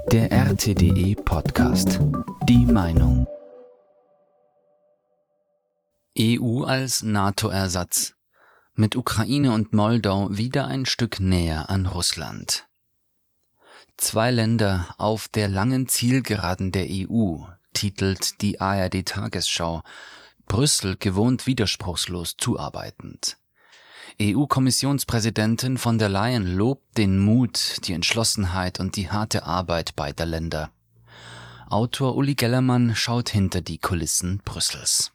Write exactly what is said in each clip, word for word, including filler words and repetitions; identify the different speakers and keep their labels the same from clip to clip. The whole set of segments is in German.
Speaker 1: Der R T D E-Podcast. Die Meinung. E U als NATO-Ersatz. Mit Ukraine und Moldau wieder ein Stück näher an Russland. Zwei Länder auf der langen Zielgeraden der E U, titelt die A R D-Tagesschau, Brüssel gewohnt widerspruchslos zuarbeitend. E U-Kommissionspräsidentin von der Leyen lobt den Mut, die Entschlossenheit und die harte Arbeit beider Länder. Autor Uli Gellermann schaut hinter die Kulissen Brüssels.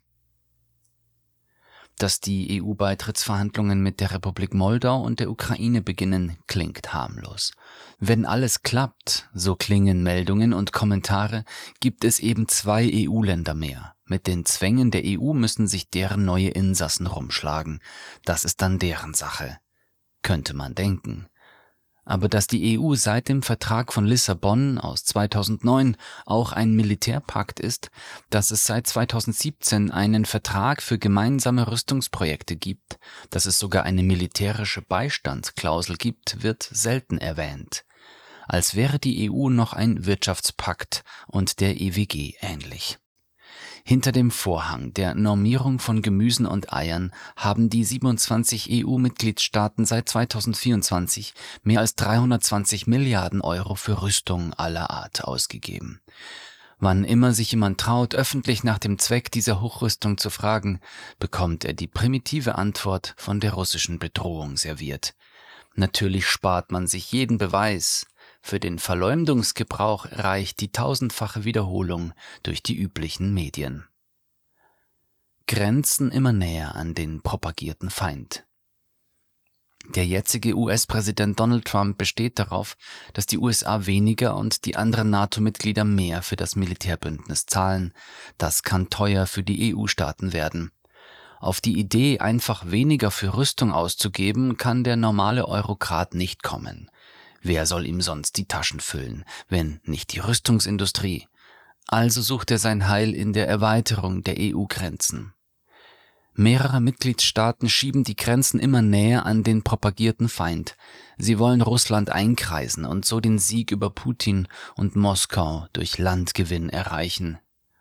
Speaker 1: Dass die E U-Beitrittsverhandlungen mit der Republik Moldau und der Ukraine beginnen, klingt harmlos. Wenn alles klappt, so klingen Meldungen und Kommentare, gibt es eben zwei E U-Länder mehr. Mit den Zwängen der E U müssen sich deren neue Insassen rumschlagen. Das ist dann deren Sache. Könnte man denken. Aber dass die E U seit dem Vertrag von Lissabon aus zweitausendneun auch ein Militärpakt ist, dass es seit zweitausendsiebzehn einen Vertrag für gemeinsame Rüstungsprojekte gibt, dass es sogar eine militärische Beistandsklausel gibt, wird selten erwähnt. Als wäre die E U noch ein Wirtschaftspakt und der E W G ähnlich. Hinter dem Vorhang der Normierung von Gemüsen und Eiern haben die siebenundzwanzig E U-Mitgliedstaaten seit zweitausendvierundzwanzig mehr als dreihundertzwanzig Milliarden Euro für Rüstung aller Art ausgegeben. Wann immer sich jemand traut, öffentlich nach dem Zweck dieser Hochrüstung zu fragen, bekommt er die primitive Antwort von der russischen Bedrohung serviert. Natürlich spart man sich jeden Beweis. Für den Verleumdungsgebrauch reicht die tausendfache Wiederholung durch die üblichen Medien. Grenzen immer näher an den propagierten Feind. Der jetzige U S-Präsident Donald Trump besteht darauf, dass die U S A weniger und die anderen NATO-Mitglieder mehr für das Militärbündnis zahlen. Das kann teuer für die E U-Staaten werden. Auf die Idee, einfach weniger für Rüstung auszugeben, kann der normale Eurokrat nicht kommen. Wer soll ihm sonst die Taschen füllen, wenn nicht die Rüstungsindustrie? Also sucht er sein Heil in der Erweiterung der E U-Grenzen. Mehrere Mitgliedstaaten schieben die Grenzen immer näher an den propagierten Feind. Sie wollen Russland einkreisen und so den Sieg über Putin und Moskau durch Landgewinn erreichen.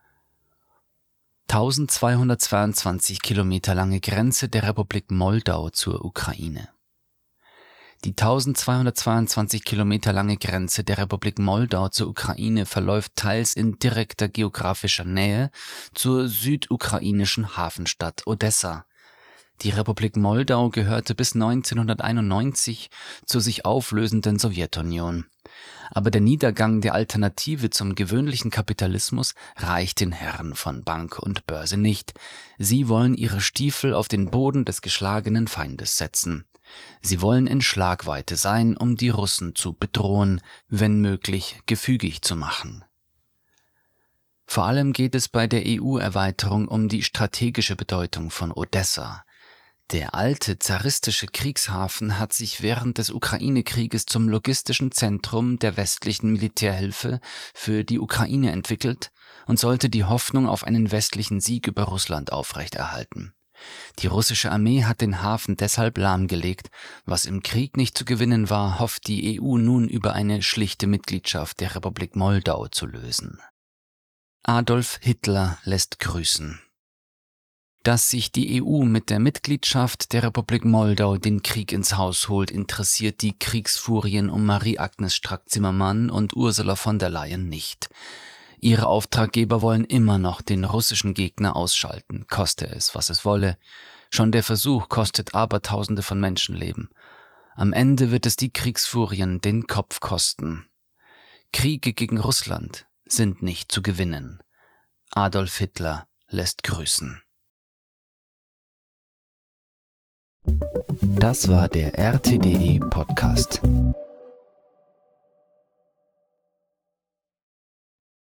Speaker 1: eintausendzweihundertzweiundzwanzig Kilometer lange Grenze der Republik Moldau zur Ukraine. Die eintausendzweihundertzweiundzwanzig Kilometer lange Grenze der Republik Moldau zur Ukraine verläuft teils in direkter geografischer Nähe zur südukrainischen Hafenstadt Odessa. Die Republik Moldau gehörte bis neunzehnhunderteinundneunzig zur sich auflösenden Sowjetunion. Aber der Niedergang der Alternative zum gewöhnlichen Kapitalismus reicht den Herren von Bank und Börse nicht. Sie wollen ihre Stiefel auf den Boden des geschlagenen Feindes setzen. Sie wollen in Schlagweite sein, um die Russen zu bedrohen, wenn möglich gefügig zu machen. Vor allem geht es bei der E U-Erweiterung um die strategische Bedeutung von Odessa. Der alte zaristische Kriegshafen hat sich während des Ukraine-Krieges zum logistischen Zentrum der westlichen Militärhilfe für die Ukraine entwickelt und sollte die Hoffnung auf einen westlichen Sieg über Russland aufrechterhalten. Die russische Armee hat den Hafen deshalb lahmgelegt. Was im Krieg nicht zu gewinnen war, hofft die E U nun über eine schlichte Mitgliedschaft der Republik Moldau zu lösen. Adolf Hitler lässt grüßen. Dass sich die E U mit der Mitgliedschaft der Republik Moldau den Krieg ins Haus holt, interessiert die Kriegsfurien um Marie-Agnes Strack-Zimmermann und Ursula von der Leyen nicht. Ihre Auftraggeber wollen immer noch den russischen Gegner ausschalten, koste es, was es wolle. Schon der Versuch kostet Abertausende von Menschenleben. Am Ende wird es die Kriegsfurien den Kopf kosten. Kriege gegen Russland sind nicht zu gewinnen. Adolf Hitler lässt grüßen. Das war der R T D E-Podcast.